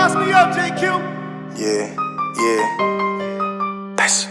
Sauce me up, JQ. Yeah. That's.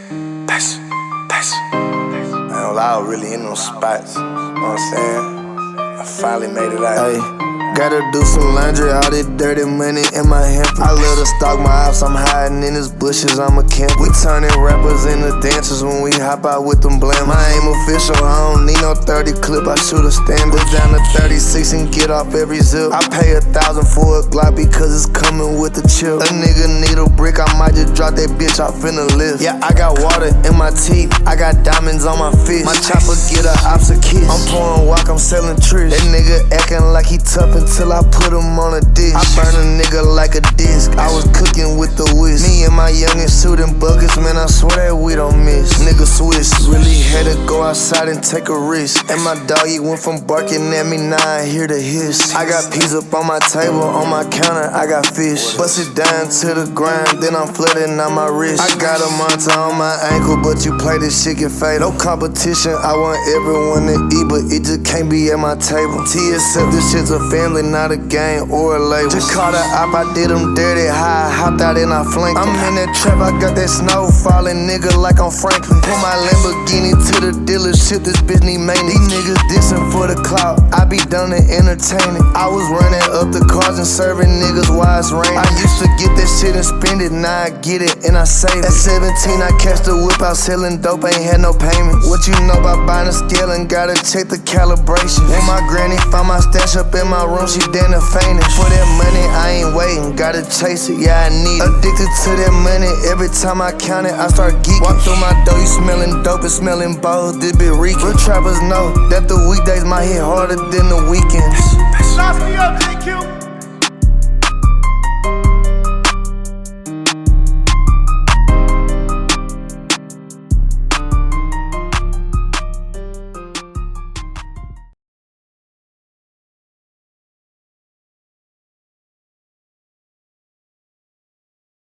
I don't lie, I was really in those spots. You know what I'm saying? I finally made it out. Hey. Gotta do some laundry, all this dirty money in my hamper. I love to stalk my ops, I'm hiding in his bushes, I'm a camper. We turning rappers into dancers when we hop out with them blammers. I ain't official, I don't need no 30 clip, I shoot a stand. Put down to 36 and get off every zip. I pay 1,000 for a Glock because it's coming with a chip. A nigga need a brick, I might just drop that bitch off in the lift. Yeah, I got water in my teeth, I got diamonds on my fist. My chopper get a ops a kiss. I'm pouring walk, I'm selling trish. That nigga acting like he tough until I put him on a dish. I burn a nigga like a disc. I was cooking with the whisk. Me and my youngest shooting buckets, man, I swear that we don't miss. Nigga switch, really had to go outside and take a risk. And my doggy went from barking at me, now I hear the hiss. I got peas up on my table, on my counter, I got fish. Bust it down to the grind, then I'm flooding on my wrist. I got a monitor on my ankle, but you play this shit get fatal. No competition, I want everyone to eat, but it just can't be at my table. TSF, this shit's a family, not a game or a label. Just caught a op, I did them dirty, high, hopped out and I flanked him. I'm in that trap, I got that snow falling, nigga, like I'm Franklin. Put my Lamborghini to the dealership, this bitch need maintenance. These niggas dissing for the clout, I be done to entertaining. I was running up the cars and serving niggas while it's raining. I used to get that shit and spend it, now I get it and I save it. At 17, I catch the whip out selling dope, ain't had no payments. What you know about buying a scale and gotta check the calibration. When my granny found my stash up in my room, she damn near fainted. For that money, I ain't waiting, gotta chase it, yeah, I need it. Addicted to that money, every time I count it, I start geeking. Walk through my door, you smelling dope and smelling balls, this bit reeking. Real trappers know that the weekdays might hit harder than the weekends. Sauce me up, JQ.